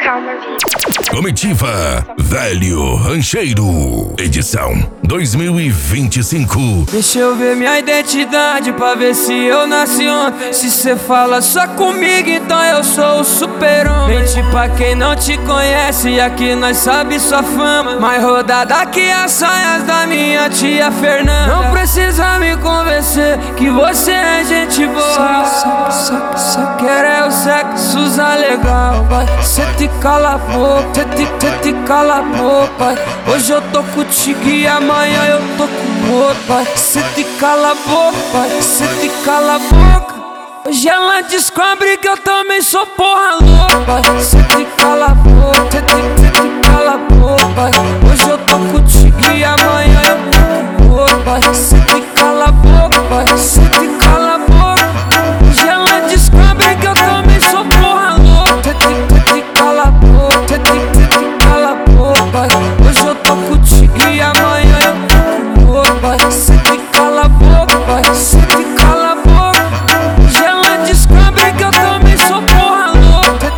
Calma Vida. Comitiva Velho Rancheiro, edição 2025. Deixa eu ver minha identidade pra ver se eu nasci ontem. Se cê fala só comigo, então eu sou o super-homem. Mente pra quem não te conhece, e aqui nós sabe sua fama. Mais rodada que as saias da minha tia Fernanda. Não precisa me convencer que você é gente boa. Só quer é o sexo legal, vai. Cê te cala a boca, cê te cala a boca, vai. Hoje eu tô contigo e amanhã eu tô com outro, vai. Cê te cala a boca, vai. Cê te cala a boca. Hoje ela descobre que eu também sou porra louca, vai. Cê te cala a boca, cê te cala a boca, vai. Hoje eu tô contigo e amanhã eu tô com outro, vai. Cê te cala a boca, vai. Cê te cala a boca. Hoje ela descobre que eu também sou porra louca. Cê te cala a boca, cê te cala a boca, vai. Hoje eu tô contigo e amanhã eu tô com outro, vai. Cê te cala a boca, vai. Cê te cala a boca. Hoje ela descobre que eu também sou porra louca.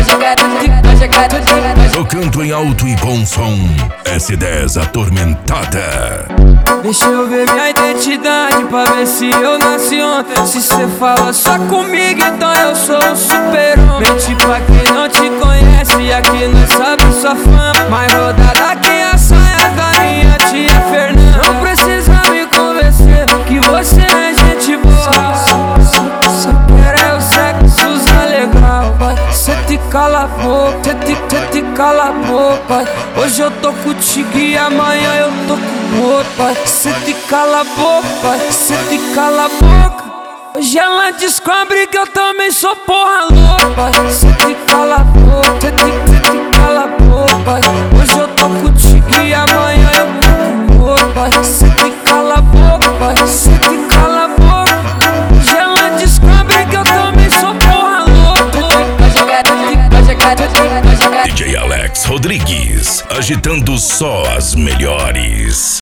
Tocando em alto e bom som, S10 atormentada. Deixa eu ver minha identidade pra ver se eu nasci ontem. Se cê fala só comigo, então eu sou o super-homem. Mente pra quem não te conhece, e aqui nós sabe sua fama. Mais rodada que a saia da minha tia Fernanda. Não precisa me convencer que você é gente boa. Só quer é o sexo legal, vai. Cê te cala a boca, cê te cala a boca, vai. Hoje eu tô contigo e amanhã eu tô com outro, vai. Cê te cala a boca, vai. Cê te cala a boca. Hoje ela descobre que eu também sou porra louca, vai. Cê te cala a boca, cê te cala a boca, vai. Hoje eu tô contigo e amanhã eu tô com outro, vai. Cê te cala a boca, vai. Cê te cala a boca. Hoje ela descobre que eu também sou porra louca. DJ Alex Rodrigues, agitando só as melhores.